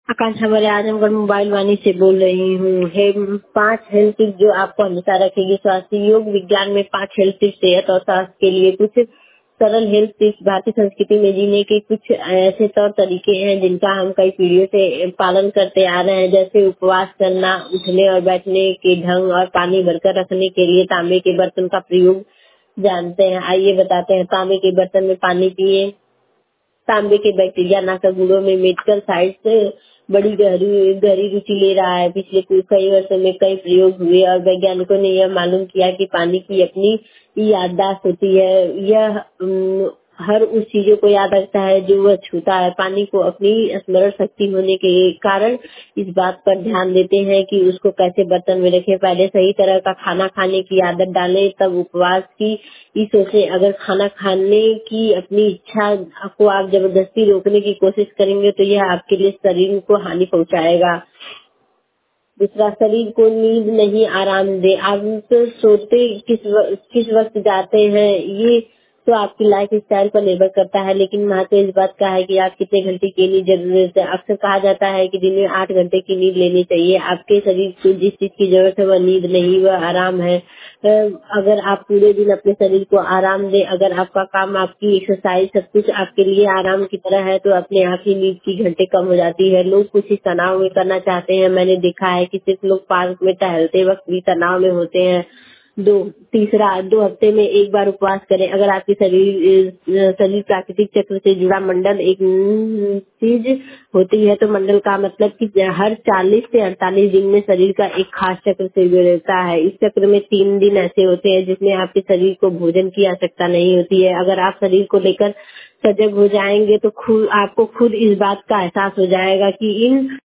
आकांक्षा मरे आजमगढ़ मोबाइल वाणी से बोल रही हूँ। है 5 हेल्थ टिप्स जो आपको हमेशा रखेगी स्वास्थ्य। योग विज्ञान में 5 हेल्थ टिप्स सेहत और स्वास्थ्य के लिए कुछ सरल हेल्थ टिप्स। भारतीय संस्कृति में जीने के कुछ ऐसे तौर तरीके हैं जिनका हम कई पीढ़ियों से पालन करते आ रहे हैं, जैसे उपवास करना, उठने और बैठने के ढंग और पानी भरकर रखने के लिए तांबे के बर्तन का प्रयोग जानते हैं। आइए बताते हैं। तांबे के बर्तन में पानी पिए। तांबे के बैक्टीरिया नाशक गुणों में मेडिकल साइंस से बड़ी गहरी गहरी रुचि ले रहा है। पिछले कई वर्षों में कई प्रयोग हुए और वैज्ञानिकों ने यह मालूम किया कि पानी की अपनी याददाश्त होती है। यह हर उस चीजों को याद रखता है जो वह छूता है। पानी को अपनी स्मरण शक्ति होने के कारण इस बात पर ध्यान देते हैं कि उसको कैसे बर्तन में रखें। पहले सही तरह का खाना खाने की आदत डालें, तब उपवास की सोचें। अगर खाना खाने की अपनी इच्छा को आप जबरदस्ती रोकने की कोशिश करेंगे तो यह आपके लिए शरीर को हानि पहुंचाएगा। दूसरा, शरीर को नींद नहीं आराम दे। आप तो सोते किस वक्त जाते हैं ये तो आपकी लाइफ स्टाइल पर निर्भर करता है, लेकिन महत्व इस बात का है कि आप कितने घंटे की नींद जरूरत है। अक्सर कहा जाता है कि दिन में 8 घंटे की नींद लेनी चाहिए। आपके शरीर को जिस चीज की जरूरत है वह नींद नहीं, वह आराम है। अगर आप पूरे दिन अपने शरीर को आराम दें, अगर आपका काम, आपकी एक्सरसाइज सब कुछ आपके लिए आराम की तरह है, तो अपने आप ही नींद की घंटे कम हो जाती है। लोग कुछ इस तनाव में करना चाहते हैं। मैंने देखा है कि सिर्फ लोग पार्क में टहलते वक्त भी तनाव में होते हैं। तीसरा, 2 हफ्ते में एक बार उपवास करें। अगर आपकी शरीर प्राकृतिक चक्र से जुड़ा मंडल एक चीज होती है, तो मंडल का मतलब कि हर 40 से 48 दिन में शरीर का एक खास चक्र से जुड़ता है। इस चक्र में 3 दिन ऐसे होते हैं जिसमें आपके शरीर को भोजन की आवश्यकता नहीं होती है। अगर आप शरीर को लेकर सजग हो जाएंगे तो आपको खुद इस बात का एहसास हो जाएगा कि इन